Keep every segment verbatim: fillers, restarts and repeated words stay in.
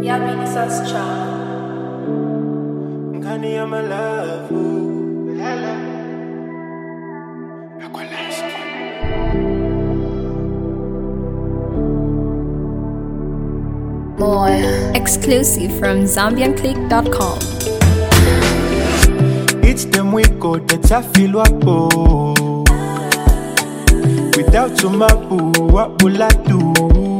Yabini Sascha. Ngani ya malavu Lala Akwalaski Boy. Exclusive from Zambian Click dot com. It's them we go that I feel wapo. Without you mapu, what will I do?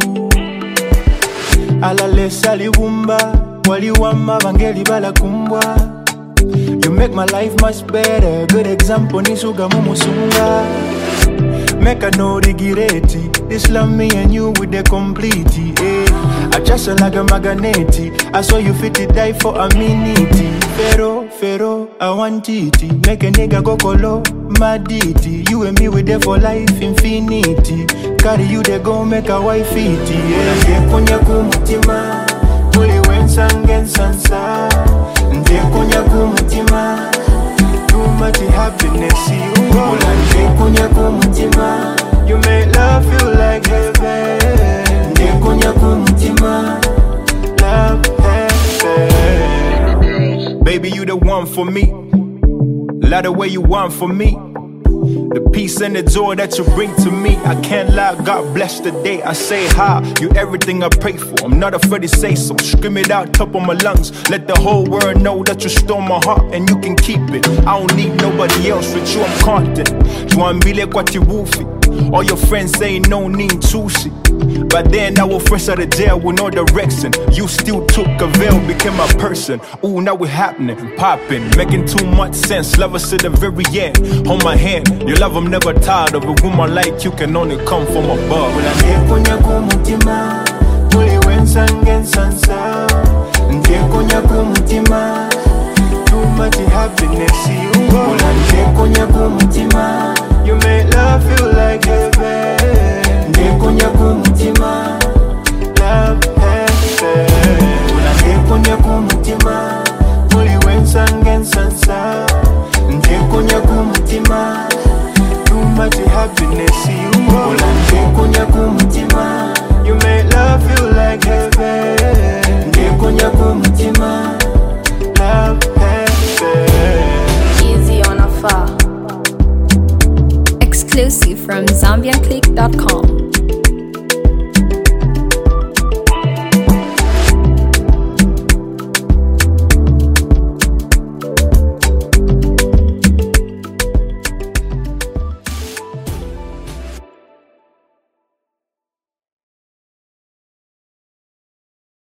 Alale sali wumba, wali wama bangeli bala kumbwa. You make my life much better. Good example ni suga mumusunga. Make a no rigireti. This love me and you with the complete. Eh. I just like a maganeti. I saw you fit to die for a minute. Fero, Fero, I want it. Make a nigga go colo, maditi. You and me with there for life infinity. Carry you there go make a wife it. Yeah, konya kumutima. Muli wensangen sansa. Nde konya kumutima. Too much happiness you got. Nde konya kumutima. You make love feel like heaven. Nde konya kumutima. Love heaven. Baby, you the one for me. Love the way you want for me. The peace and the joy that you bring to me. I can't lie, God bless the day I say hi. You everything I pray for, I'm not afraid to say so. Scream it out top of my lungs. Let the whole world know that you stole my heart and you can keep it. I don't need nobody else, with you I'm content. You want me like what you woofy. All your friends say no need sushi. But then our friends out of jail with no direction. You still took a veil, became a person. Ooh, now we're happening, popping, making too much sense. Love us to the very end. Hold my hand, your love I'm never tired of. A woman like you can only come from above.